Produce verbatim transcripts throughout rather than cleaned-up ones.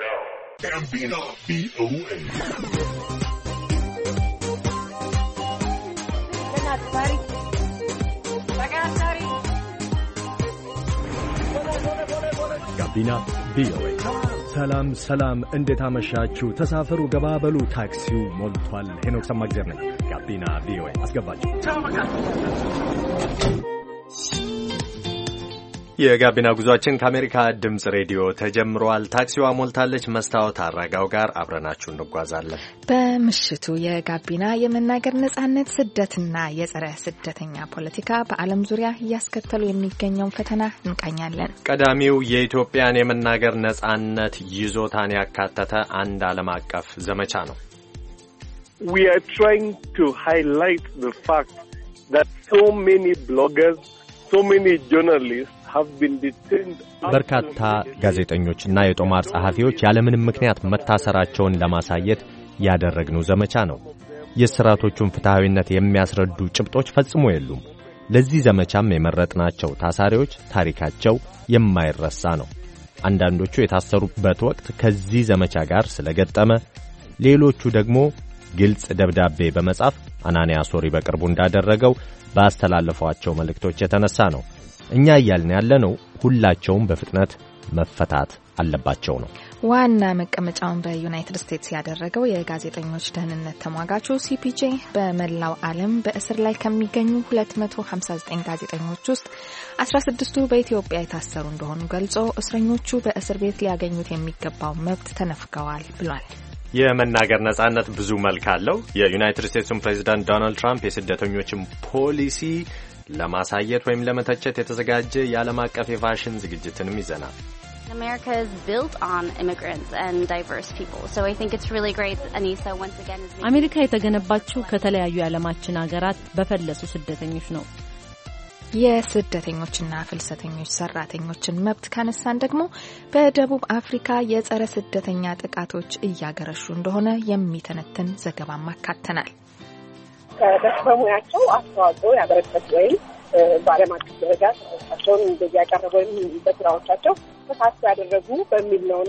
ጋቢና ቪኦኤ ጋቢና ቪኦኤ። ሰላም ሰላም፣ እንዴት አመሻችሁ? ተሳፈሩ፣ ገባበሉ፣ ታክሲው ሞልቷል። ሄኖክ ሰማግዘር ነኝ። ጋቢና ቪኦኤ አስገባችሁ። የጋቢና ጉዟችን ከአሜሪካ ድምጽ ሬዲዮ ተጀምሯል። ታክሲዋ ሞልታለች። መስታወት አራጋው ጋር አብረናችሁ እንጓዛለን። በምሽቱ የጋቢና የመናገር ነጻነት፣ ስደትና የጸረ ስደተኛ ፖለቲካ በዓለም ዙሪያ እያስከተሉ የሚገኘውን ፈተና እንቃኛለን። ቀዳሚው የኢትዮጵያን የመናገር ነጻነት ይዞታን ያካተተ አንድ ዓለም አቀፍ ዘመቻ ነው። We are trying to highlight the fact that so many bloggers, so many journalists በርካታ ጋዜጠኞችና የጦማር ጸሐፊዎች ያለምንም ምክንያት መታሰራቸውን ለማሳየት ያደረግነው ዘመቻ ነው። የእስራቶቹን ፍትሐዊነት የሚያስረዱ ጭብጦች ፈጽሞ የሉም። ለዚህ ዘመቻም የመረጥናቸው ታሳሪዎች ታሪካቸው የማይረሳ ነው። አንዳንዶቹ የታሰሩበት ወቅት ከዚህ ዘመቻ ጋር ስለገጠመ፣ ሌሎቹ ደግሞ ግልጽ ደብዳቤ በመጻፍ አናንያ ሶሪ በቅርቡ እንዳደረገው ባስተላለፏቸው መልእክቶች የተነሳ ነው። እኛ እያልን ያለነው ሁላቸውም በፍጥነት መፈታት አለባቸው ነው። ዋና መቀመጫውን በዩናይትድ ስቴትስ ያደረገው የጋዜጠኞች ደህንነት ተሟጋቹ ሲፒጄ በመላው ዓለም በእስር ላይ ከሚገኙ ሁለት መቶ ሀምሳ ዘጠኝ ጋዜጠኞች ውስጥ አስራ ስድስቱ በኢትዮጵያ የታሰሩ እንደሆኑ ገልጾ እስረኞቹ በእስር ቤት ሊያገኙት የሚገባው መብት ተነፍገዋል ብሏል። የመናገር ነጻነት ብዙ መልክ አለው። የዩናይትድ ስቴትስን ፕሬዝዳንት ዶናልድ ትራምፕ የስደተኞችን ፖሊሲ ለማሳየት ወይም ለመተቸት የተዘጋጀ የዓለም አቀፍ የፋሽን ዝግጅትንም ይዘናል። America is built on immigrants and diverse people. So I think it's really great Anisa once again is አሜሪካ የተገነባችው ከተለያዩ የዓለማችን ሀገራት በፈለሱ ስደተኞች ነው። የስደተኞችና ፍልሰተኞች ሰራተኞችን መብት ካነሳን ደግሞ በደቡብ አፍሪካ የጸረ ስደተኛ ጥቃቶች እያገረሹ እንደሆነ የሚተነትን ዘገባ ማካተናል። በሙያቸው አስተዋጽኦ ያበረከቱ ወይም በዓለም አቀፍ ደረጃ ተሳትፏቸውን እንደዚህ ያቀረቡ ወይም በስራዎቻቸው ተሳትፎ ያደረጉ በሚል ነው።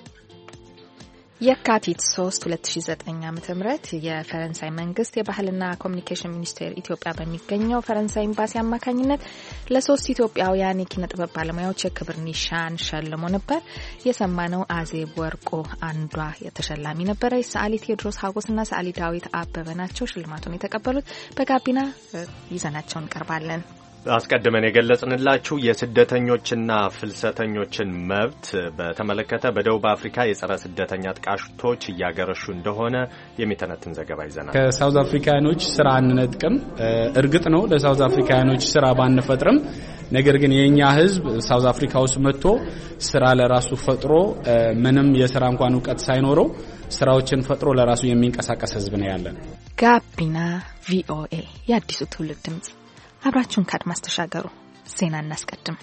የካቲት ሶስት ሁለት ሺህ ዘጠኝ ዓመተ ምህረት የፈረንሳይ መንግስት የባህልና ኮሚኒኬሽን ሚኒስቴር ኢትዮጵያ በሚገኘው ፈረንሳይ ኤምባሲ አማካኝነት ለሶስት ኢትዮጵያውያን የኪነ ጥበብ ባለሙያዎች የክብር ኒሻን ሸልሞ ነበር። የሰማነው አዜብ ወርቆ አንዷ የተሸላሚ ነበረ። ሰዓሊ ቴዎድሮስ ሀጎስና ሰዓሊ ዳዊት አበበ ናቸው ሽልማቱን የተቀበሉት። በጋቢና ይዘናቸው እንቀርባለን። አስቀድመን የገለጽንላችሁ የስደተኞችና ፍልሰተኞችን መብት በተመለከተ በደቡብ አፍሪካ የጸረ ስደተኛ ጥቃቶች እያገረሹ እንደሆነ የሚተነትን ዘገባ ይዘናል። ከሳውዝ አፍሪካኖች ስራ አንነጥቅም። እርግጥ ነው ለሳውዝ አፍሪካኖች ስራ ባንፈጥርም፣ ነገር ግን የኛ ህዝብ ሳውዝ አፍሪካ ውስጥ መጥቶ ስራ ለራሱ ፈጥሮ ምንም የስራ እንኳን ዕውቀት ሳይኖረው ስራዎችን ፈጥሮ ለራሱ የሚንቀሳቀስ ህዝብ ነው ያለን። ጋቢና ቪኦኤ የአዲሱ ትውልድ ድምጽ። አብራችሁን ካድማስ ተሻገሩ። ዜና እናስቀድም።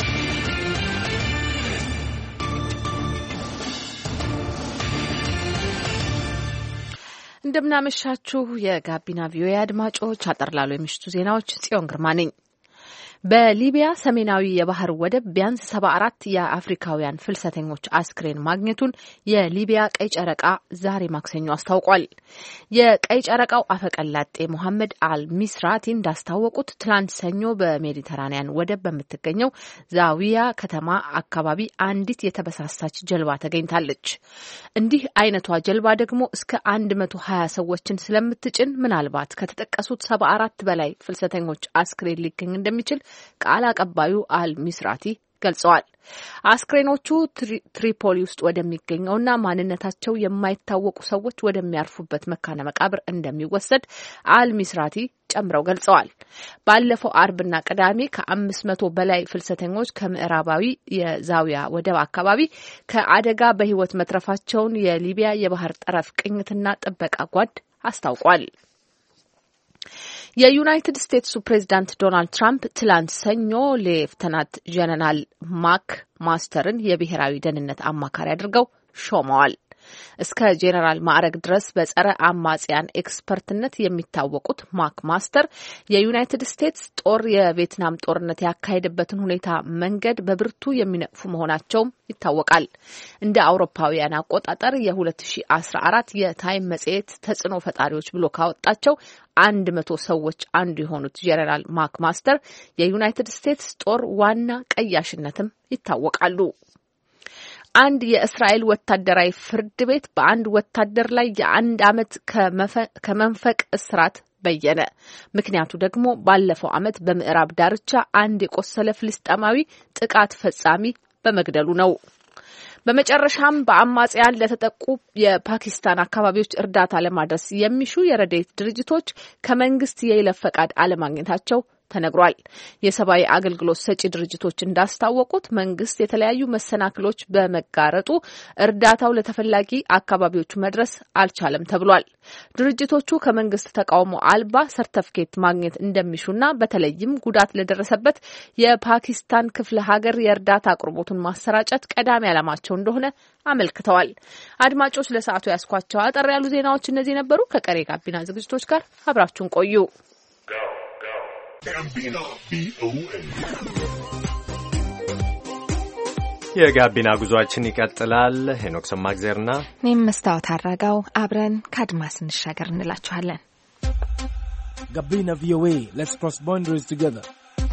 እንደምናመሻችሁ የጋቢና ቪኦኤ አድማጮች፣ አጠርላሉ የምሽቱ ዜናዎች ጽዮን ግርማ ነኝ። በሊቢያ ሰሜናዊ የባህር ወደብ ቢያንስ ሰባ አራት የአፍሪካውያን ፍልሰተኞች አስክሬን ማግኘቱን የሊቢያ ቀይ ጨረቃ ዛሬ ማክሰኞ አስታውቋል። የቀይ ጨረቃው አፈቀላጤ ሞሐመድ አል ሚስራቲ እንዳስታወቁት ትላንት ሰኞ በሜዲተራኒያን ወደብ በምትገኘው ዛዊያ ከተማ አካባቢ አንዲት የተበሳሳች ጀልባ ተገኝታለች። እንዲህ አይነቷ ጀልባ ደግሞ እስከ አንድ መቶ ሀያ ሰዎችን ስለምትጭን ምናልባት ከተጠቀሱት ሰባ አራት በላይ ፍልሰተኞች አስክሬን ሊገኝ እንደሚችል ቃል አቀባዩ አል ሚስራቲ ገልጸዋል። አስክሬኖቹ ትሪፖሊ ውስጥ ወደሚገኘውና ማንነታቸው የማይታወቁ ሰዎች ወደሚያርፉበት መካነ መቃብር እንደሚወሰድ አል ሚስራቲ ጨምረው ገልጸዋል። ባለፈው አርብና ቅዳሜ ከአምስት መቶ በላይ ፍልሰተኞች ከምዕራባዊ የዛዊያ ወደብ አካባቢ ከአደጋ በሕይወት መትረፋቸውን የሊቢያ የባህር ጠረፍ ቅኝትና ጥበቃ ጓድ አስታውቋል። የዩናይትድ ስቴትሱ ፕሬዝዳንት ዶናልድ ትራምፕ ትላንት ሰኞ ሌፍተናንት ጀነራል ማክ ማስተርን የብሔራዊ ደህንነት አማካሪ አድርገው ሾመዋል። እስከ ጄኔራል ማዕረግ ድረስ በጸረ አማጽያን ኤክስፐርትነት የሚታወቁት ማክ ማስተር የዩናይትድ ስቴትስ ጦር የቪየትናም ጦርነት ያካሄደበትን ሁኔታ መንገድ በብርቱ የሚነቅፉ መሆናቸውም ይታወቃል። እንደ አውሮፓውያን አቆጣጠር የ2014 የታይም መጽሔት ተጽዕኖ ፈጣሪዎች ብሎ ካወጣቸው አንድ መቶ ሰዎች አንዱ የሆኑት ጄኔራል ማክ ማስተር የዩናይትድ ስቴትስ ጦር ዋና ቀያሽነትም ይታወቃሉ። አንድ የእስራኤል ወታደራዊ ፍርድ ቤት በአንድ ወታደር ላይ የአንድ ዓመት ከመንፈቅ እስራት በየነ። ምክንያቱ ደግሞ ባለፈው ዓመት በምዕራብ ዳርቻ አንድ የቆሰለ ፍልስጤማዊ ጥቃት ፈጻሚ በመግደሉ ነው። በመጨረሻም በአማጽያን ለተጠቁ የፓኪስታን አካባቢዎች እርዳታ ለማድረስ የሚሹ የረድኤት ድርጅቶች ከመንግስት የይለፍ ፈቃድ አለማግኘታቸው ተነግሯል። የሰብአዊ አገልግሎት ሰጪ ድርጅቶች እንዳስታወቁት መንግስት የተለያዩ መሰናክሎች በመጋረጡ እርዳታው ለተፈላጊ አካባቢዎች መድረስ አልቻለም ተብሏል። ድርጅቶቹ ከመንግስት ተቃውሞ አልባ ሰርተፍኬት ማግኘት እንደሚሹና በተለይም ጉዳት ለደረሰበት የፓኪስታን ክፍለ ሀገር የእርዳታ አቅርቦቱን ማሰራጨት ቀዳሚ ዓላማቸው እንደሆነ አመልክተዋል። አድማጮች ለሰዓቱ ያስኳቸው አጠር ያሉ ዜናዎች እነዚህ ነበሩ። ከቀሪ ጋቢና ዝግጅቶች ጋር አብራችሁን ቆዩ። የጋቢና ጉዟችን ይቀጥላል። ሄኖክ ሰማግዜርና እኔም መስታወት አራጋው አብረን ከአድማስ እንሻገር እንላችኋለን። ጋቢና ቪኦኤ Let's cross boundaries together.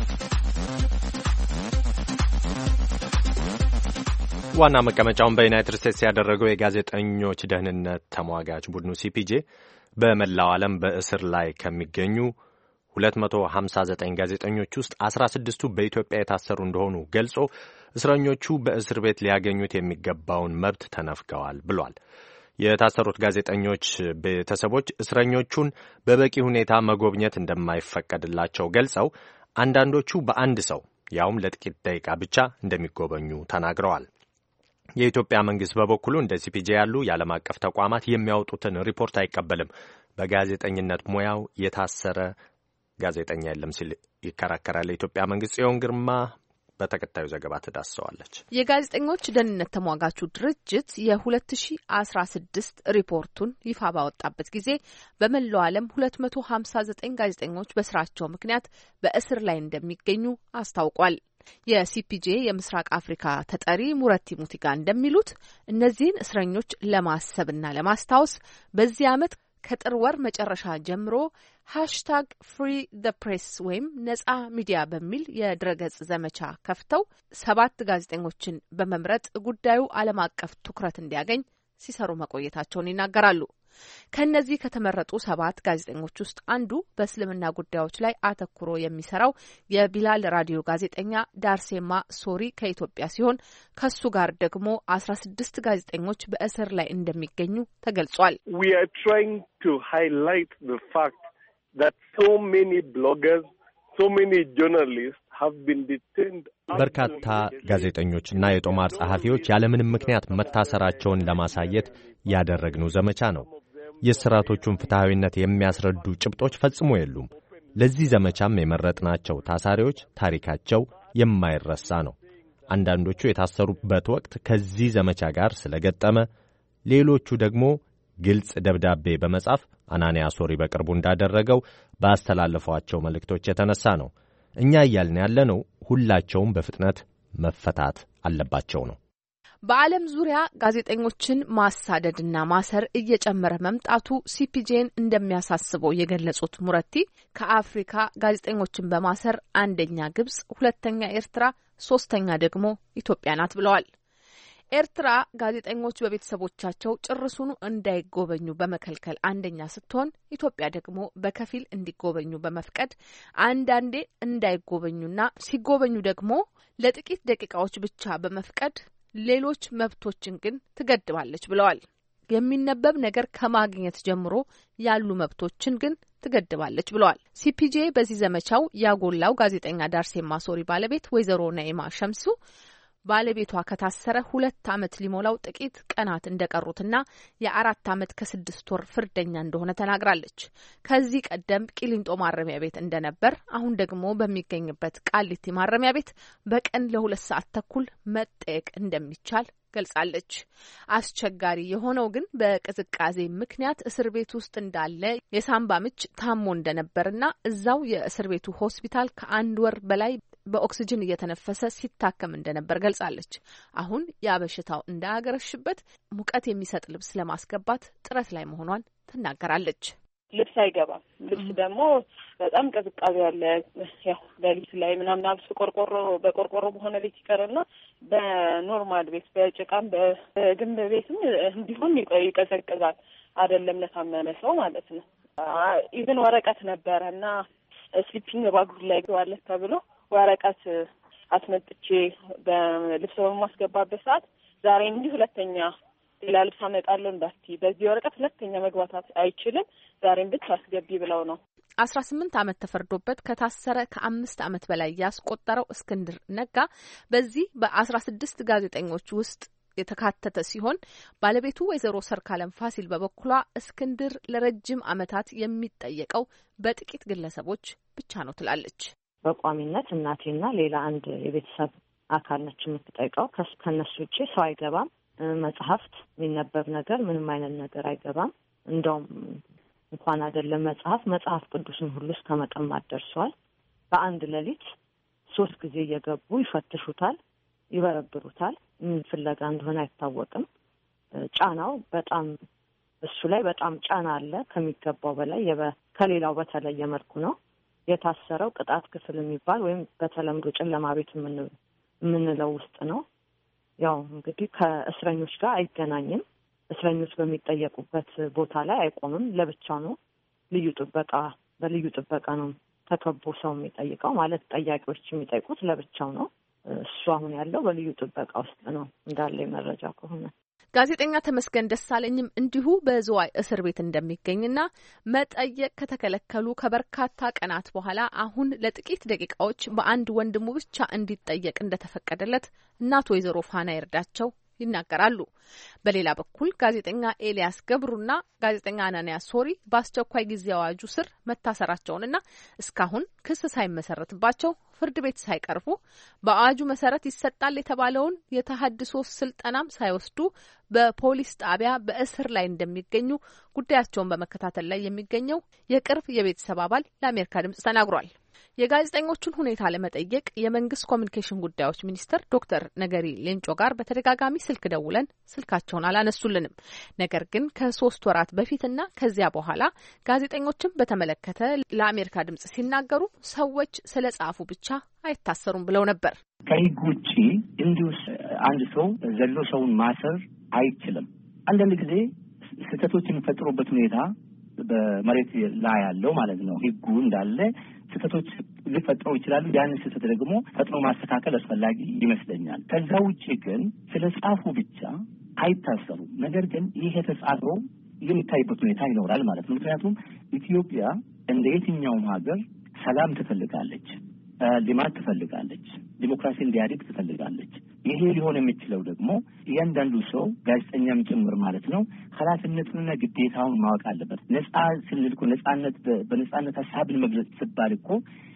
ዋና መቀመጫውን በዩናይትድ ስቴትስ ያደረገው የጋዜጠኞች ደህንነት ተሟጋች ቡድኑ ሲፒጄ በመላው ዓለም በእስር ላይ ከሚገኙ ሁለት መቶ ሀምሳ ዘጠኝ ጋዜጠኞች ውስጥ አስራ ስድስቱ በኢትዮጵያ የታሰሩ እንደሆኑ ገልጾ እስረኞቹ በእስር ቤት ሊያገኙት የሚገባውን መብት ተነፍገዋል ብሏል። የታሰሩት ጋዜጠኞች ቤተሰቦች እስረኞቹን በበቂ ሁኔታ መጎብኘት እንደማይፈቀድላቸው ገልጸው አንዳንዶቹ በአንድ ሰው ያውም ለጥቂት ደቂቃ ብቻ እንደሚጎበኙ ተናግረዋል። የኢትዮጵያ መንግስት በበኩሉ እንደ ሲፒጄ ያሉ የዓለም አቀፍ ተቋማት የሚያወጡትን ሪፖርት አይቀበልም። በጋዜጠኝነት ሙያው የታሰረ ጋዜጠኛ የለም ሲል ይከራከራል። የኢትዮጵያ መንግስት ጽዮን ግርማ በተከታዩ ዘገባ ትዳስሰዋለች። የጋዜጠኞች ደህንነት ተሟጋቹ ድርጅት የ2016 ሪፖርቱን ይፋ ባወጣበት ጊዜ በመላው ዓለም ሁለት መቶ ሀምሳ ዘጠኝ ጋዜጠኞች በስራቸው ምክንያት በእስር ላይ እንደሚገኙ አስታውቋል። የሲፒጄ የምስራቅ አፍሪካ ተጠሪ ሙረቲ ሙቲጋ እንደሚሉት እነዚህን እስረኞች ለማሰብና ለማስታወስ በዚህ ዓመት ከጥር ወር መጨረሻ ጀምሮ ሃሽታግ ፍሪ ዘ ፕሬስ ወይም ነጻ ሚዲያ በሚል የድረገጽ ዘመቻ ከፍተው ሰባት ጋዜጠኞችን በመምረጥ ጉዳዩ ዓለም አቀፍ ትኩረት እንዲያገኝ ሲሰሩ መቆየታቸውን ይናገራሉ። ከነዚህ ከተመረጡ ሰባት ጋዜጠኞች ውስጥ አንዱ በእስልምና ጉዳዮች ላይ አተኩሮ የሚሰራው የቢላል ራዲዮ ጋዜጠኛ ዳርሴማ ሶሪ ከኢትዮጵያ ሲሆን ከሱ ጋር ደግሞ አስራ ስድስት ጋዜጠኞች በእስር ላይ እንደሚገኙ ተገልጿል። We are trying to highlight the fact that so many bloggers, so many journalists have been detained. በርካታ ጋዜጠኞችና የጦማር ጸሐፊዎች ያለምንም ምክንያት መታሰራቸውን ለማሳየት ያደረግነው ዘመቻ ነው። የስራቶቹን ፍትሃዊነት የሚያስረዱ ጭብጦች ፈጽሞ የሉም። ለዚህ ዘመቻም የመረጥናቸው ታሳሪዎች ታሪካቸው የማይረሳ ነው። አንዳንዶቹ የታሰሩበት ወቅት ከዚህ ዘመቻ ጋር ስለገጠመ፣ ሌሎቹ ደግሞ ግልጽ ደብዳቤ በመጻፍ አናንያ ሶሪ በቅርቡ እንዳደረገው ባስተላለፏቸው መልእክቶች የተነሳ ነው። እኛ እያልን ያለነው ሁላቸውም በፍጥነት መፈታት አለባቸው ነው። በዓለም ዙሪያ ጋዜጠኞችን ማሳደድና ማሰር እየጨመረ መምጣቱ ሲፒጄን እንደሚያሳስበው የገለጹት ሙረቲ ከአፍሪካ ጋዜጠኞችን በማሰር አንደኛ ግብጽ፣ ሁለተኛ ኤርትራ፣ ሶስተኛ ደግሞ ኢትዮጵያ ናት ብለዋል። ኤርትራ ጋዜጠኞች በቤተሰቦቻቸው ጭርሱኑ እንዳይጎበኙ በመከልከል አንደኛ ስትሆን፣ ኢትዮጵያ ደግሞ በከፊል እንዲጎበኙ በመፍቀድ አንዳንዴ እንዳይጎበኙና ሲጎበኙ ደግሞ ለጥቂት ደቂቃዎች ብቻ በመፍቀድ ሌሎች መብቶችን ግን ትገድባለች ብለዋል። የሚነበብ ነገር ከማግኘት ጀምሮ ያሉ መብቶችን ግን ትገድባለች ብለዋል። ሲፒጄ በዚህ ዘመቻው ያጎላው ጋዜጠኛ ዳርሴማ ሶሪ ባለቤት ወይዘሮ ነኢማ ሸምሱ ባለቤቷ ከታሰረ ሁለት ዓመት ሊሞላው ጥቂት ቀናት እንደቀሩትና የአራት ዓመት ከስድስት ወር ፍርደኛ እንደሆነ ተናግራለች። ከዚህ ቀደም ቂሊንጦ ማረሚያ ቤት እንደነበር፣ አሁን ደግሞ በሚገኝበት ቃሊቲ ማረሚያ ቤት በቀን ለሁለት ሰዓት ተኩል መጠየቅ እንደሚቻል ገልጻለች። አስቸጋሪ የሆነው ግን በቅዝቃዜ ምክንያት እስር ቤት ውስጥ እንዳለ የሳምባ ምች ታሞ እንደነበርና እዛው የእስር ቤቱ ሆስፒታል ከአንድ ወር በላይ በኦክሲጅን እየተነፈሰ ሲታከም እንደነበር ገልጻለች። አሁን ያ በሽታው እንዳያገረሽበት ሙቀት የሚሰጥ ልብስ ለማስገባት ጥረት ላይ መሆኗን ትናገራለች። ልብስ አይገባም። ልብስ ደግሞ በጣም ቅዝቃዜ ያለ ያው በሊት ላይ ምናምን አብስ ቆርቆሮ በቆርቆሮ በሆነ ቤት ይቀርና በኖርማል ቤት በጭቃም በግንብ ቤትም እንዲሁም ይቀዘቅዛል። አይደለም ለታመመ ሰው ማለት ነው። ኢቭን ወረቀት ነበረና ስሊፒንግ ባጉ ላይ ዋለ ተብሎ ወረቀት አስመጥቼ በልብስ በማስገባበት ሰዓት ዛሬ እንዲህ ሁለተኛ ሌላ ልብስ አመጣለሁ እንዳትዪ፣ በዚህ ወረቀት ሁለተኛ መግባት አይችልም፣ ዛሬም ብቻ አስገቢ ብለው ነው። አስራ ስምንት ዓመት ተፈርዶበት ከታሰረ ከአምስት ዓመት በላይ ያስቆጠረው እስክንድር ነጋ በዚህ በአስራ ስድስት ጋዜጠኞች ውስጥ የተካተተ ሲሆን ባለቤቱ ወይዘሮ ሰርካለም ፋሲል በበኩሏ እስክንድር ለረጅም ዓመታት የሚጠየቀው በጥቂት ግለሰቦች ብቻ ነው ትላለች። በቋሚነት እናቴና ሌላ አንድ የቤተሰብ አካል ነች የምትጠይቀው። ከነሱ ውጪ ሰው አይገባም። መጽሐፍት የሚነበብ ነገር ምንም አይነት ነገር አይገባም። እንደውም እንኳን አይደለም መጽሐፍ መጽሐፍ ቅዱስን ሁሉ እስከ መቀማት ደርሷል። በአንድ ሌሊት ሶስት ጊዜ እየገቡ ይፈትሹታል፣ ይበረብሩታል። ምን ፍለጋ እንደሆነ አይታወቅም። ጫናው በጣም እሱ ላይ በጣም ጫና አለ ከሚገባው በላይ ከሌላው በተለየ መልኩ ነው የታሰረው። ቅጣት ክፍል የሚባል ወይም በተለምዶ ጨለማ ቤት የምንለው ውስጥ ነው። ያው እንግዲህ ከእስረኞች ጋር አይገናኝም። እስረኞች በሚጠየቁበት ቦታ ላይ አይቆምም። ለብቻው ነው። ልዩ ጥበቃ በልዩ ጥበቃ ነው ተከቦ ሰው የሚጠይቀው። ማለት ጠያቂዎች የሚጠይቁት ለብቻው ነው። እሱ አሁን ያለው በልዩ ጥበቃ ውስጥ ነው እንዳለ መረጃ ከሆነ። ጋዜጠኛ ተመስገን ደሳለኝም እንዲሁ በዝዋይ እስር ቤት እንደሚገኝና መጠየቅ ከተከለከሉ ከበርካታ ቀናት በኋላ አሁን ለጥቂት ደቂቃዎች በአንድ ወንድሙ ብቻ እንዲጠየቅ እንደተፈቀደለት እናቱ ወይዘሮ ፋና ይርዳቸው ይናገራሉ። በሌላ በኩል ጋዜጠኛ ኤልያስ ገብሩና ጋዜጠኛ አናንያ ሶሪ በአስቸኳይ ጊዜ አዋጁ ስር መታሰራቸውንና እስካሁን ክስ ሳይመሰረትባቸው ፍርድ ቤት ሳይቀርቡ በአዋጁ መሰረት ይሰጣል የተባለውን የተሃድሶ ስልጠናም ሳይወስዱ በፖሊስ ጣቢያ በእስር ላይ እንደሚገኙ ጉዳያቸውን በመከታተል ላይ የሚገኘው የቅርብ የቤተሰብ አባል ለአሜሪካ ድምጽ ተናግሯል። የጋዜጠኞቹን ሁኔታ ለመጠየቅ የመንግስት ኮሚኒኬሽን ጉዳዮች ሚኒስትር ዶክተር ነገሪ ሌንጮ ጋር በተደጋጋሚ ስልክ ደውለን ስልካቸውን አላነሱልንም። ነገር ግን ከሶስት ወራት በፊትና ከዚያ በኋላ ጋዜጠኞችን በተመለከተ ለአሜሪካ ድምጽ ሲናገሩ ሰዎች ስለ ጻፉ ብቻ አይታሰሩም ብለው ነበር። ከህግ ውጪ እንዲሁ አንድ ሰው ዘሎ ሰውን ማሰር አይችልም። አንዳንድ ጊዜ ስህተቶች የሚፈጥሩበት ሁኔታ በመሬት ላይ ያለው ማለት ነው። ህጉ እንዳለ ስህተቶች ሊፈጠሩ ይችላሉ። ያንን ስህተት ደግሞ ፈጥኖ ማስተካከል አስፈላጊ ይመስለኛል። ከዛ ውጪ ግን ስለ ጻፉ ብቻ አይታሰሩም። ነገር ግን ይሄ ተጻፈው የሚታይበት ሁኔታ ይኖራል ማለት ነው። ምክንያቱም ኢትዮጵያ እንደ የትኛውም ሀገር ሰላም ትፈልጋለች፣ ልማት ትፈልጋለች፣ ዲሞክራሲ እንዲያድግ ትፈልጋለች። ይሄ ሊሆን የሚችለው ደግሞ እያንዳንዱ ሰው ጋዜጠኛም ጭምር ማለት ነው ኃላፊነቱንና ግዴታውን ማወቅ አለበት። ነጻ ስንል እኮ ነጻነት በነጻነት ሀሳብን መግለጽ ሲባል እኮ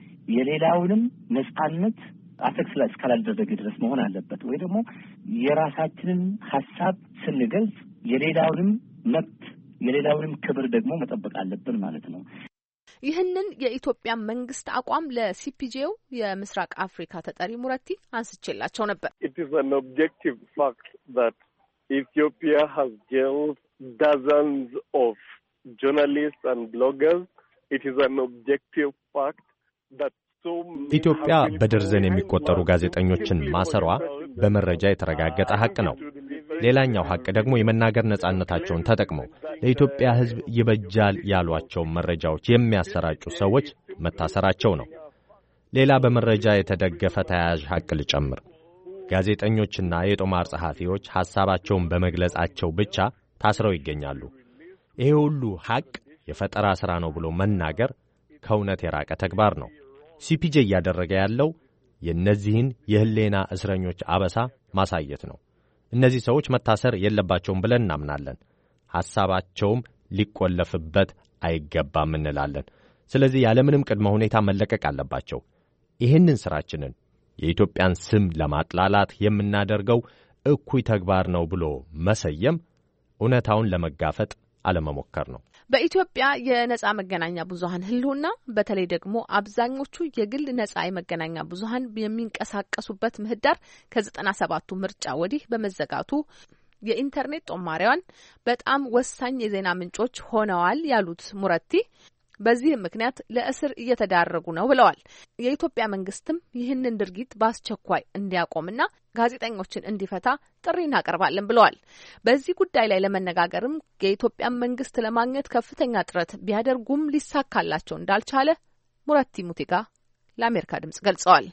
የሌላውንም ነጻነት አፈክስ ላይ እስካላደረገ ድረስ መሆን አለበት። ወይ ደግሞ የራሳችንን ሀሳብ ስንገልጽ የሌላውንም መብት የሌላውንም ክብር ደግሞ መጠበቅ አለብን ማለት ነው። ይህንን የኢትዮጵያ መንግስት አቋም ለሲፒጄው የምስራቅ አፍሪካ ተጠሪ ሙረቲ አንስቼላቸው ነበር። It is an objective fact that Ethiopia has jailed dozens of journalists and bloggers. It is an objective fact that so ኢትዮጵያ በደርዘን የሚቆጠሩ ጋዜጠኞችን ማሰሯ በመረጃ የተረጋገጠ ሀቅ ነው። ሌላኛው ሀቅ ደግሞ የመናገር ነጻነታቸውን ተጠቅመው ለኢትዮጵያ ሕዝብ ይበጃል ያሏቸው መረጃዎች የሚያሰራጩ ሰዎች መታሰራቸው ነው። ሌላ በመረጃ የተደገፈ ተያያዥ ሀቅ ልጨምር። ጋዜጠኞችና የጦማር ጸሐፊዎች ሐሳባቸውን በመግለጻቸው ብቻ ታስረው ይገኛሉ። ይሄ ሁሉ ሀቅ የፈጠራ ሥራ ነው ብሎ መናገር ከእውነት የራቀ ተግባር ነው። ሲፒጄ እያደረገ ያለው የእነዚህን የህሌና እስረኞች አበሳ ማሳየት ነው። እነዚህ ሰዎች መታሰር የለባቸውም ብለን እናምናለን። ሐሳባቸውም ሊቆለፍበት አይገባም እንላለን። ስለዚህ ያለምንም ቅድመ ሁኔታ መለቀቅ አለባቸው። ይህንን ሥራችንን የኢትዮጵያን ስም ለማጥላላት የምናደርገው እኩይ ተግባር ነው ብሎ መሰየም እውነታውን ለመጋፈጥ አለመሞከር ነው። በኢትዮጵያ የነጻ መገናኛ ብዙሃን ህልውና በተለይ ደግሞ አብዛኞቹ የግል ነጻ የመገናኛ ብዙሃን የሚንቀሳቀሱበት ምህዳር ከዘጠና ሰባቱ ምርጫ ወዲህ በመዘጋቱ የኢንተርኔት ጦማሪያን በጣም ወሳኝ የዜና ምንጮች ሆነዋል ያሉት ሙረቲ በዚህ ምክንያት ለእስር እየተዳረጉ ነው ብለዋል። የኢትዮጵያ መንግስትም ይህንን ድርጊት በአስቸኳይ እንዲያቆምና ጋዜጠኞችን እንዲፈታ ጥሪ እናቀርባለን ብለዋል። በዚህ ጉዳይ ላይ ለመነጋገርም የኢትዮጵያ መንግስት ለማግኘት ከፍተኛ ጥረት ቢያደርጉም ሊሳካላቸው እንዳልቻለ ሙረቲ ሙቲጋ ለአሜሪካ ድምጽ ገልጸዋል።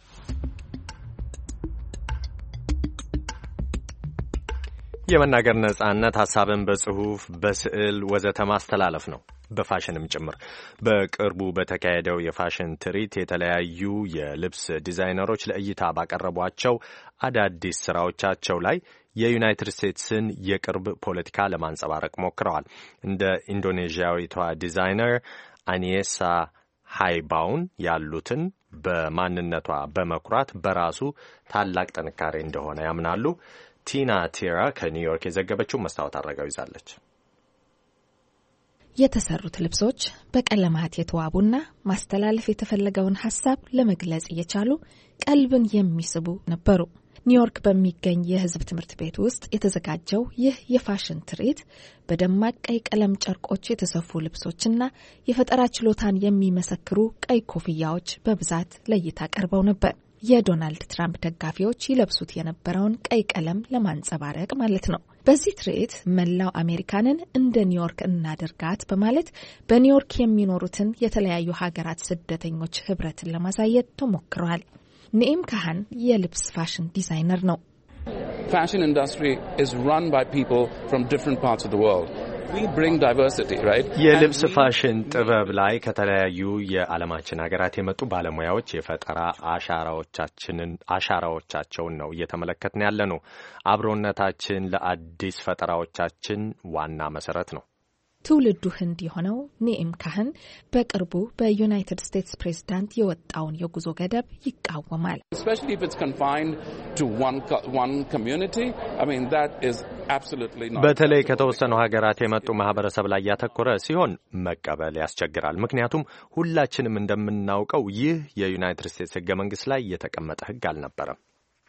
የመናገር ነጻነት ሐሳብን በጽሁፍ፣ በስዕል ወዘተ ማስተላለፍ ነው፣ በፋሽንም ጭምር። በቅርቡ በተካሄደው የፋሽን ትርኢት የተለያዩ የልብስ ዲዛይነሮች ለእይታ ባቀረቧቸው አዳዲስ ስራዎቻቸው ላይ የዩናይትድ ስቴትስን የቅርብ ፖለቲካ ለማንጸባረቅ ሞክረዋል። እንደ ኢንዶኔዥያዊቷ ዲዛይነር አኒየሳ ሃይባውን ያሉትን በማንነቷ በመኩራት በራሱ ታላቅ ጥንካሬ እንደሆነ ያምናሉ። ቲና ቲራ ከኒውዮርክ የዘገበችው መስታወት አድርጋው ይዛለች። የተሰሩት ልብሶች በቀለማት የተዋቡና ማስተላለፍ የተፈለገውን ሐሳብ ለመግለጽ እየቻሉ ቀልብን የሚስቡ ነበሩ። ኒውዮርክ በሚገኝ የሕዝብ ትምህርት ቤት ውስጥ የተዘጋጀው ይህ የፋሽን ትርኢት በደማቅ ቀይ ቀለም ጨርቆች የተሰፉ ልብሶችና የፈጠራ ችሎታን የሚመሰክሩ ቀይ ኮፍያዎች በብዛት ለእይታ ቀርበው ነበር። የዶናልድ ትራምፕ ደጋፊዎች ይለብሱት የነበረውን ቀይ ቀለም ለማንጸባረቅ ማለት ነው። በዚህ ትርኢት መላው አሜሪካንን እንደ ኒውዮርክ እናደርጋት በማለት በኒውዮርክ የሚኖሩትን የተለያዩ ሀገራት ስደተኞች ህብረትን ለማሳየት ተሞክሯል። ኒኤም ካህን የልብስ ፋሽን ዲዛይነር ነው። Fashion industry is run by people from different parts of the world. We bring diversity, right? የልብስ ፋሽን ጥበብ ላይ ከተለያዩ የዓለማችን ሀገራት የመጡ ባለሙያዎች የፈጠራ አሻራዎቻችንን አሻራዎቻቸውን ነው እየተመለከትን ያለ ነው። አብሮነታችን ለአዲስ ፈጠራዎቻችን ዋና መሰረት ነው። ትውልዱ ህንድ የሆነው ኒኤም ካህን በቅርቡ በዩናይትድ ስቴትስ ፕሬዝዳንት የወጣውን የጉዞ ገደብ ይቃወማል። Especially if it's confined to one one community, I mean that is absolutely not. በተለይ ከተወሰኑ ሀገራት የመጡ ማህበረሰብ ላይ ያተኮረ ሲሆን መቀበል ያስቸግራል። ምክንያቱም ሁላችንም እንደምናውቀው ይህ የዩናይትድ ስቴትስ ህገ መንግስት ላይ የተቀመጠ ህግ አልነበረም።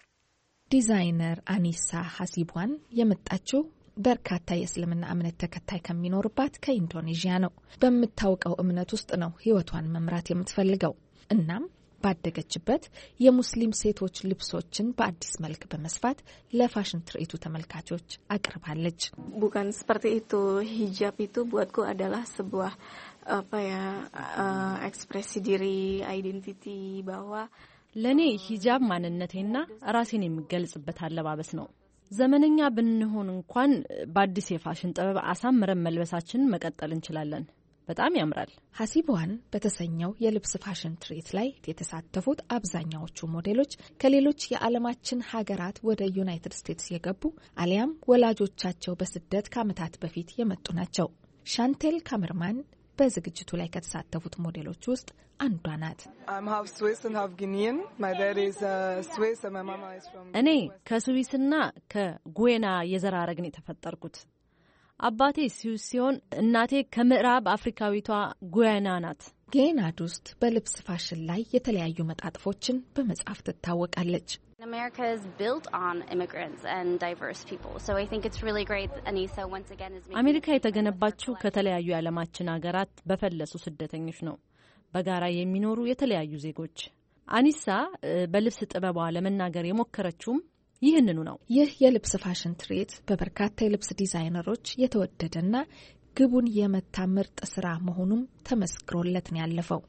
ዲዛይነር አኒሳ ሐሲቧን የመጣችው በርካታ የእስልምና እምነት ተከታይ ከሚኖርባት ከኢንዶኔዥያ ነው። በምታውቀው እምነት ውስጥ ነው ህይወቷን መምራት የምትፈልገው። እናም ባደገችበት የሙስሊም ሴቶች ልብሶችን በአዲስ መልክ በመስፋት ለፋሽን ትርኢቱ ተመልካቾች አቅርባለች። bukan seperti itu. Hijab itu buatku adalah sebuah apa ya ekspresi diri, identity bahwa ለኔ ሂጃብ ማንነቴና ራሴን የሚገልጽበት አለባበስ ነው። ዘመነኛ ብንሆን እንኳን በአዲስ የፋሽን ጥበብ አሳምረን መልበሳችንን መቀጠል እንችላለን። በጣም ያምራል። ሐሲቧን በተሰኘው የልብስ ፋሽን ትርኢት ላይ የተሳተፉት አብዛኛዎቹ ሞዴሎች ከሌሎች የዓለማችን ሀገራት ወደ ዩናይትድ ስቴትስ የገቡ አሊያም ወላጆቻቸው በስደት ከዓመታት በፊት የመጡ ናቸው። ሻንቴል ካመርማን በዝግጅቱ ላይ ከተሳተፉት ሞዴሎች ውስጥ አንዷ ናት። እኔ ከስዊስና ከጉዌና የዘር ሐረግ ነው የተፈጠርኩት። አባቴ ስዊስ ሲሆን እናቴ ከምዕራብ አፍሪካዊቷ ጉዌና ናት። ጌናድ ውስጥ በልብስ ፋሽን ላይ የተለያዩ መጣጥፎችን በመጻፍ ትታወቃለች። America is built on immigrants and diverse people. So I think it's really great that Anissa once again is making አሜሪካ የተገነባችው ከተለያዩ የዓለማችን ሀገራት በፈለሱ ስደተኞች ነው። በጋራ የሚኖሩ የተለያዩ ዜጎች። አኒሳ በልብስ ጥበቧ ለመናገር የሞከረችውም ይህንኑ ነው። ይህ የልብስ ፋሽን ትርኢት በበርካታ የልብስ ዲዛይነሮች የተወደደና ግቡን የመታ ምርጥ ስራ መሆኑም ተመስክሮለት ነው ያለፈው።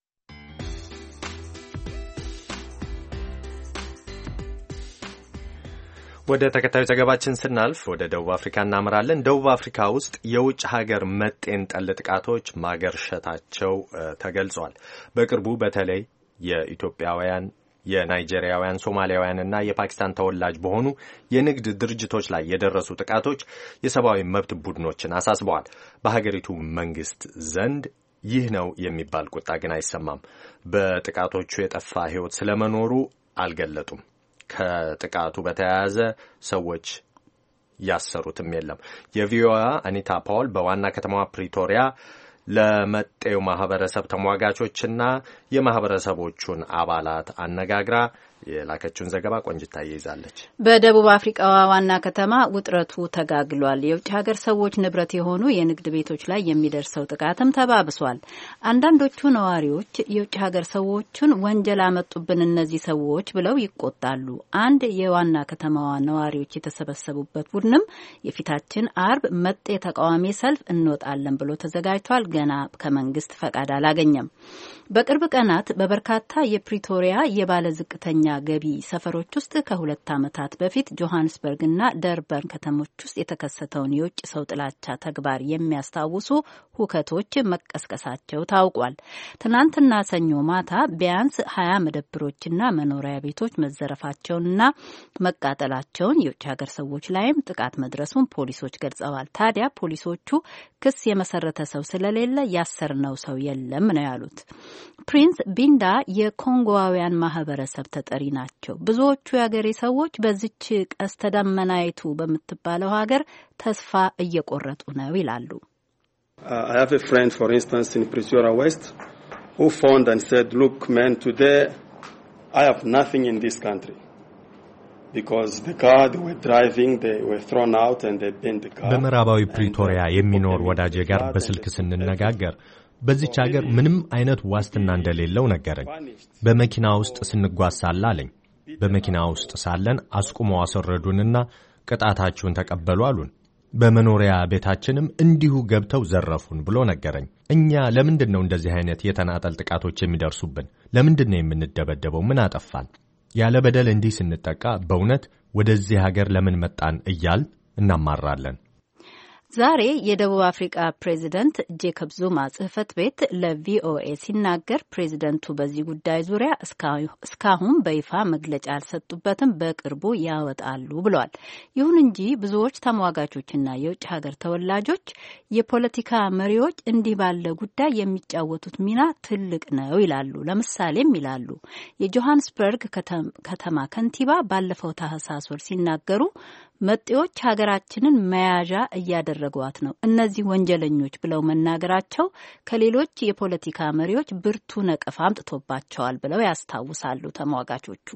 ወደ ተከታዩ ዘገባችን ስናልፍ ወደ ደቡብ አፍሪካ እናመራለን። ደቡብ አፍሪካ ውስጥ የውጭ ሀገር መጤን ጠል ጥቃቶች ማገርሸታቸው ተገልጿል። በቅርቡ በተለይ የኢትዮጵያውያን፣ የናይጄሪያውያን፣ ሶማሊያውያንና የፓኪስታን ተወላጅ በሆኑ የንግድ ድርጅቶች ላይ የደረሱ ጥቃቶች የሰብአዊ መብት ቡድኖችን አሳስበዋል። በሀገሪቱ መንግስት ዘንድ ይህ ነው የሚባል ቁጣ ግን አይሰማም። በጥቃቶቹ የጠፋ ሕይወት ስለመኖሩ አልገለጡም። ከጥቃቱ በተያያዘ ሰዎች ያሰሩትም የለም። የቪኦኤ አኒታ ፓውል በዋና ከተማዋ ፕሪቶሪያ ለመጤው ማህበረሰብ ተሟጋቾችና የማህበረሰቦቹን አባላት አነጋግራ የላከችውን ዘገባ ቆንጅታ ይይዛለች። በደቡብ አፍሪካዋ ዋና ከተማ ውጥረቱ ተጋግሏል። የውጭ ሀገር ሰዎች ንብረት የሆኑ የንግድ ቤቶች ላይ የሚደርሰው ጥቃትም ተባብሷል። አንዳንዶቹ ነዋሪዎች የውጭ ሀገር ሰዎችን ወንጀል አመጡብን እነዚህ ሰዎች ብለው ይቆጣሉ። አንድ የዋና ከተማዋ ነዋሪዎች የተሰበሰቡበት ቡድንም የፊታችን አርብ መጤ ተቃዋሚ ሰልፍ እንወጣለን ብሎ ተዘጋጅቷል። ገና ከመንግስት ፈቃድ አላገኘም። በቅርብ ቀናት በበርካታ የፕሪቶሪያ የባለ ዝቅተኛ ገቢ ሰፈሮች ውስጥ ከሁለት ዓመታት በፊት ጆሃንስበርግና ደርበን ከተሞች ውስጥ የተከሰተውን የውጭ ሰው ጥላቻ ተግባር የሚያስታውሱ ሁከቶች መቀስቀሳቸው ታውቋል። ትናንትና ሰኞ ማታ ቢያንስ ሀያ መደብሮችና መኖሪያ ቤቶች መዘረፋቸውንና መቃጠላቸውን የውጭ ሀገር ሰዎች ላይም ጥቃት መድረሱን ፖሊሶች ገልጸዋል። ታዲያ ፖሊሶቹ ክስ የመሰረተ ሰው ስለሌለ ያሰርነው ሰው የለም ነው ያሉት። ፕሪንስ ቢንዳ የኮንጎዋውያን ማህበረሰብ ተጠሪ ናቸው። ብዙዎቹ የሀገሬ ሰዎች በዚች ቀስተ ደመናይቱ በምትባለው ሀገር ተስፋ እየቆረጡ ነው ይላሉ። I have a friend, for instance, in Pretoria West, who phoned and said, look, man, today I have nothing in this country. Because the car they were driving, they were thrown out and they burned the car. በምዕራባዊ ፕሪቶሪያ የሚኖር ወዳጄ ጋር በስልክ ስንነጋገር በዚች ሀገር ምንም አይነት ዋስትና እንደሌለው ነገረኝ። በመኪና ውስጥ ስንጓዝ ሳለ አለኝ። በመኪና ውስጥ ሳለን አስቁመው አሰረዱንና ቅጣታችሁን ተቀበሉ አሉን። በመኖሪያ ቤታችንም እንዲሁ ገብተው ዘረፉን ብሎ ነገረኝ። እኛ ለምንድን ነው እንደዚህ አይነት የተናጠል ጥቃቶች የሚደርሱብን? ለምንድን ነው የምንደበደበው? ምን አጠፋን? ያለ በደል እንዲህ ስንጠቃ በእውነት ወደዚህ ሀገር ለምን መጣን እያል እናማራለን። ዛሬ የደቡብ አፍሪካ ፕሬዚደንት ጄኮብ ዙማ ጽህፈት ቤት ለቪኦኤ ሲናገር ፕሬዚደንቱ በዚህ ጉዳይ ዙሪያ እስካሁን በይፋ መግለጫ አልሰጡበትም፣ በቅርቡ ያወጣሉ ብሏል። ይሁን እንጂ ብዙዎች ተሟጋቾችና የውጭ ሀገር ተወላጆች የፖለቲካ መሪዎች እንዲህ ባለ ጉዳይ የሚጫወቱት ሚና ትልቅ ነው ይላሉ። ለምሳሌም ይላሉ የጆሃንስበርግ ከተማ ከንቲባ ባለፈው ታህሳስ ወር ሲናገሩ መጤዎች ሀገራችንን መያዣ እያደረጓት ነው፣ እነዚህ ወንጀለኞች ብለው መናገራቸው ከሌሎች የፖለቲካ መሪዎች ብርቱ ነቀፋ አምጥቶባቸዋል ብለው ያስታውሳሉ ተሟጋቾቹ።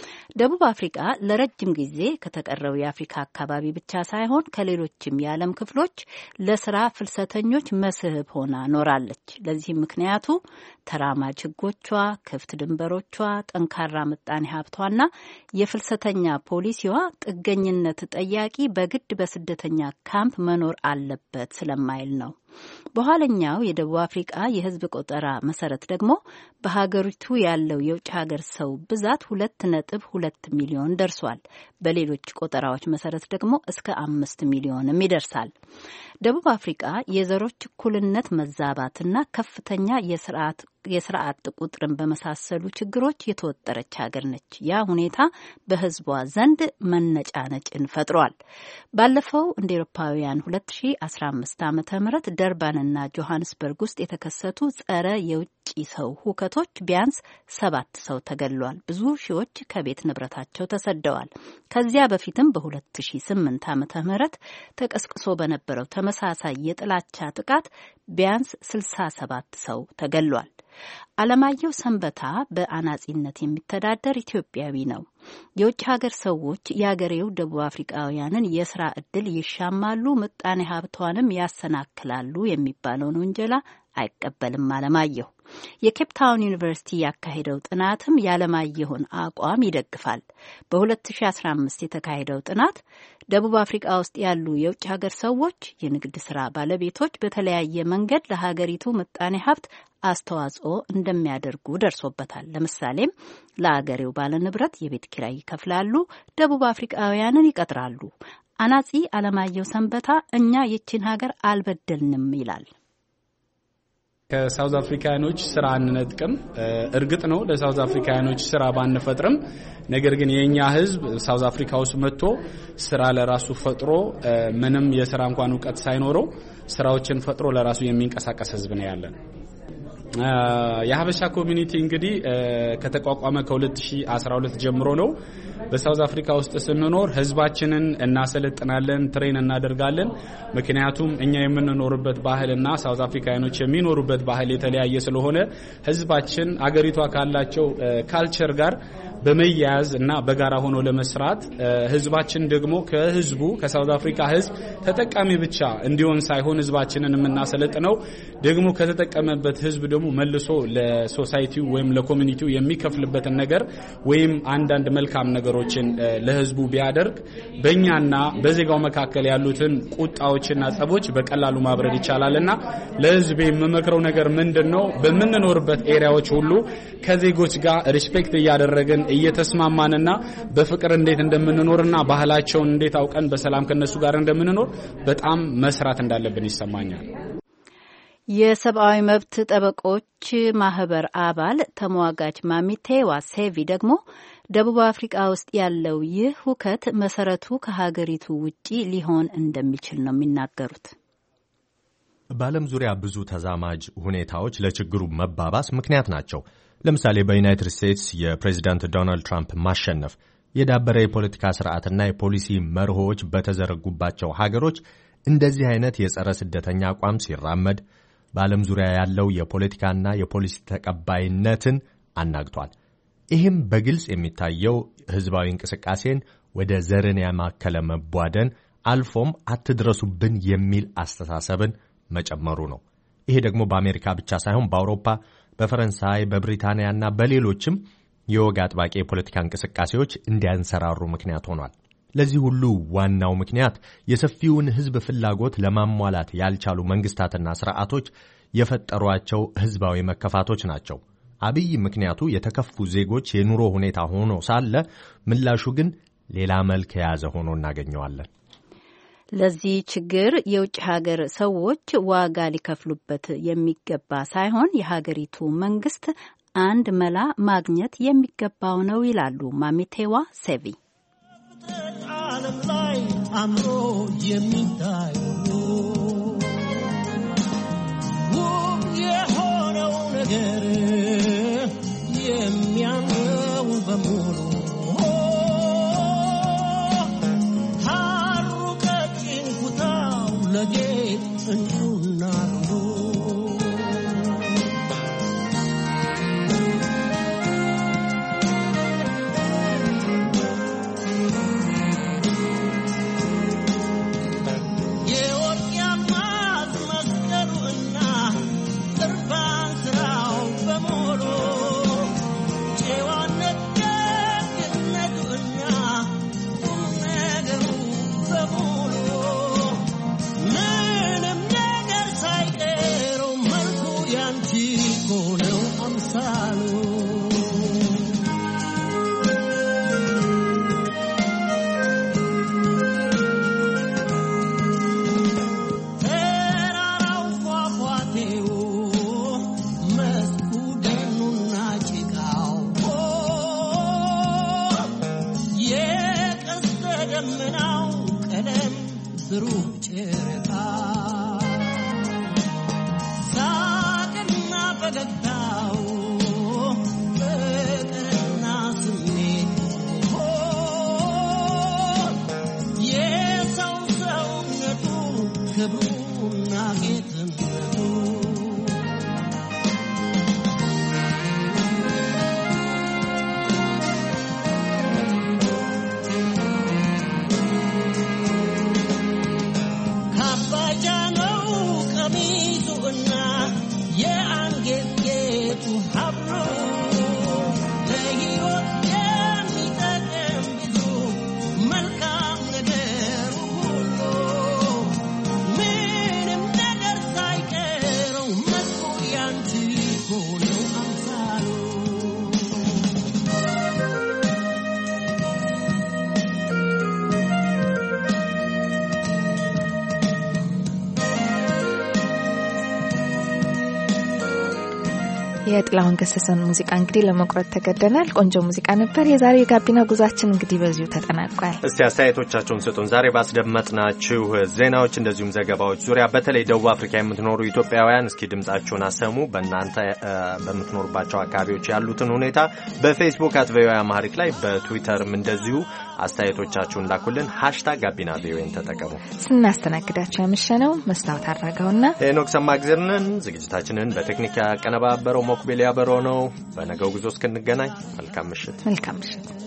ደቡብ አፍሪካ ለረጅም ጊዜ ከተቀረው የአፍሪካ አካባቢ ብቻ ሳይሆን ከሌሎችም የዓለም ክፍሎች ለስራ ፍልሰተኞች መስህብ ሆና ኖራለች። ለዚህ ምክንያቱ ተራማጅ ሕጎቿ፣ ክፍት ድንበሮቿ፣ ጠንካራ ምጣኔ ሀብቷና የፍልሰተኛ ፖሊሲዋ ጥገኝነት ጠያቂ በግድ በስደተኛ ካምፕ መኖር አለበት ስለማይል ነው። በኋለኛው የደቡብ አፍሪካ የህዝብ ቆጠራ መሰረት ደግሞ በሀገሪቱ ያለው የውጭ ሀገር ሰው ብዛት ሁለት ነጥብ ሁለት ሚሊዮን ደርሷል። በሌሎች ቆጠራዎች መሰረት ደግሞ እስከ አምስት ሚሊዮንም ይደርሳል። ደቡብ አፍሪካ የዘሮች እኩልነት መዛባትና ከፍተኛ የስርዓት የስርዓት ቁጥርን በመሳሰሉ ችግሮች የተወጠረች ሀገር ነች። ያ ሁኔታ በህዝቧ ዘንድ መነጫነጭን ፈጥሯል። ባለፈው እንደ ኤሮፓውያን ሁለት ሺ አስራ አምስት ዓመተ ምህረት ደርባንና ጆሃንስበርግ ውስጥ የተከሰቱ ጸረ የውጭ ሰው ሁከቶች ቢያንስ ሰባት ሰው ተገድሏል። ብዙ ሺዎች ከቤት ንብረታቸው ተሰደዋል። ከዚያ በፊትም በሁለት ሺ ስምንት ዓመተ ምህረት ተቀስቅሶ በነበረው ተመሳሳይ የጥላቻ ጥቃት ቢያንስ ስልሳ ሰባት ሰው ተገድሏል። አለማየሁ ሰንበታ በአናጺነት የሚተዳደር ኢትዮጵያዊ ነው። የውጭ ሀገር ሰዎች የሀገሬው ደቡብ አፍሪካውያንን የስራ እድል ይሻማሉ፣ ምጣኔ ሀብቷንም ያሰናክላሉ የሚባለውን ውንጀላ አይቀበልም። አለማየሁ የኬፕ ታውን ዩኒቨርሲቲ ያካሄደው ጥናትም ያለማየሁን አቋም ይደግፋል። በ2015 የተካሄደው ጥናት ደቡብ አፍሪካ ውስጥ ያሉ የውጭ ሀገር ሰዎች የንግድ ስራ ባለቤቶች በተለያየ መንገድ ለሀገሪቱ ምጣኔ ሀብት አስተዋጽኦ እንደሚያደርጉ ደርሶበታል። ለምሳሌም ለሀገሬው ባለንብረት የቤት ኪራይ ይከፍላሉ፣ ደቡብ አፍሪካውያንን ይቀጥራሉ። አናጺ አለማየሁ ሰንበታ እኛ ይችን ሀገር አልበደልንም ይላል። ከሳውዝ አፍሪካኖች ስራ አንነጥቅም። እርግጥ ነው ለሳውዝ አፍሪካኖች ስራ ባንፈጥርም፣ ነገር ግን የኛ ህዝብ ሳውዝ አፍሪካ ውስጥ መጥቶ ስራ ለራሱ ፈጥሮ ምንም የስራ እንኳን ዕውቀት ሳይኖረው ስራዎችን ፈጥሮ ለራሱ የሚንቀሳቀስ ህዝብ ነው ያለን። የሀበሻ ኮሚኒቲ እንግዲህ ከተቋቋመ ከ2012 ጀምሮ ነው በሳውዝ አፍሪካ ውስጥ ስንኖር ህዝባችንን እናሰለጥናለን ትሬን እናደርጋለን ምክንያቱም እኛ የምንኖርበት ባህልና ሳውዝ አፍሪካኖች የሚኖሩበት ባህል የተለያየ ስለሆነ ህዝባችን አገሪቷ ካላቸው ካልቸር ጋር በመያያዝ እና በጋራ ሆኖ ለመስራት ህዝባችን ደግሞ ከህዝቡ ከሳውዝ አፍሪካ ህዝብ ተጠቃሚ ብቻ እንዲሆን ሳይሆን ህዝባችንን እናሰለጥነው ደግሞ ከተጠቀመበት ህዝብ ደግሞ መልሶ ለሶሳይቲው ወይም ለኮሚኒቲው የሚከፍልበትን ነገር ወይም አንዳንድ መልካም ነገሮችን ለህዝቡ ቢያደርግ በእኛና በዜጋው መካከል ያሉትን ቁጣዎችና ጸቦች በቀላሉ ማብረድ ይቻላልና ለህዝብ የምመክረው ነገር ምንድነው በመንኖርበት ኤሪያዎች ሁሉ ከዜጎች ጋር ሪስፔክት ያደረገን እየተስማማንና በፍቅር እንዴት እንደምንኖርና ባህላቸውን እንዴት አውቀን በሰላም ከነሱ ጋር እንደምንኖር በጣም መስራት እንዳለብን ይሰማኛል። የሰብአዊ መብት ጠበቆች ማህበር አባል ተሟጋች ማሚቴዋ ሴቪ ደግሞ ደቡብ አፍሪካ ውስጥ ያለው ይህ ሁከት መሰረቱ ከሀገሪቱ ውጪ ሊሆን እንደሚችል ነው የሚናገሩት። በዓለም ዙሪያ ብዙ ተዛማጅ ሁኔታዎች ለችግሩ መባባስ ምክንያት ናቸው። ለምሳሌ በዩናይትድ ስቴትስ የፕሬዚዳንት ዶናልድ ትራምፕ ማሸነፍ የዳበረ የፖለቲካ ስርዓትና የፖሊሲ መርሆች በተዘረጉባቸው ሀገሮች እንደዚህ አይነት የጸረ ስደተኛ አቋም ሲራመድ በዓለም ዙሪያ ያለው የፖለቲካና የፖሊሲ ተቀባይነትን አናግቷል። ይህም በግልጽ የሚታየው ህዝባዊ እንቅስቃሴን ወደ ዘርን ያማከለ መቧደን አልፎም አትድረሱብን የሚል አስተሳሰብን መጨመሩ ነው። ይሄ ደግሞ በአሜሪካ ብቻ ሳይሆን በአውሮፓ፣ በፈረንሳይ፣ በብሪታንያና በሌሎችም የወግ አጥባቂ የፖለቲካ እንቅስቃሴዎች እንዲያንሰራሩ ምክንያት ሆኗል። ለዚህ ሁሉ ዋናው ምክንያት የሰፊውን ህዝብ ፍላጎት ለማሟላት ያልቻሉ መንግስታትና ስርዓቶች የፈጠሯቸው ህዝባዊ መከፋቶች ናቸው። አብይ ምክንያቱ የተከፉ ዜጎች የኑሮ ሁኔታ ሆኖ ሳለ ምላሹ ግን ሌላ መልክ የያዘ ሆኖ እናገኘዋለን። ለዚህ ችግር የውጭ ሀገር ሰዎች ዋጋ ሊከፍሉበት የሚገባ ሳይሆን የሀገሪቱ መንግስት አንድ መላ ማግኘት የሚገባው ነው ይላሉ ማሚቴዋ ሴቪ። ዓለም ላይ አምሮ የሚታየው ውብ የሆነው ነገር የሚያምረው በሙሉ ለጌጥ እንዱና የጥላሁን ገሰሰን ሙዚቃ እንግዲህ ለመቁረጥ ተገደናል። ቆንጆ ሙዚቃ ነበር። የዛሬ የጋቢና ጉዟችን እንግዲህ በዚሁ ተጠናቋል። እስቲ አስተያየቶቻችሁን ስጡን። ዛሬ ባስደመጥናችሁ ዜናዎች እንደዚሁም ዘገባዎች ዙሪያ በተለይ ደቡብ አፍሪካ የምትኖሩ ኢትዮጵያውያን እስኪ ድምጻችሁን አሰሙ። በእናንተ በምትኖርባቸው አካባቢዎች ያሉትን ሁኔታ በፌስቡክ አት ቪኦኤ አማሪክ ላይ በትዊተርም እንደዚሁ አስተያየቶቻችሁን ላኩልን። ሃሽታግ ጋቢና ቪኦኤን ተጠቀሙ። ስናስተናግዳችሁ ያመሸነው መስታወት አድረገውና ሄኖክ ሰማግዘርን ዝግጅታችንን በቴክኒክ ያቀነባበረው ሞክቤል ያበረው ነው። በነገው ጉዞ እስክንገናኝ መልካም ምሽት። መልካም ምሽት።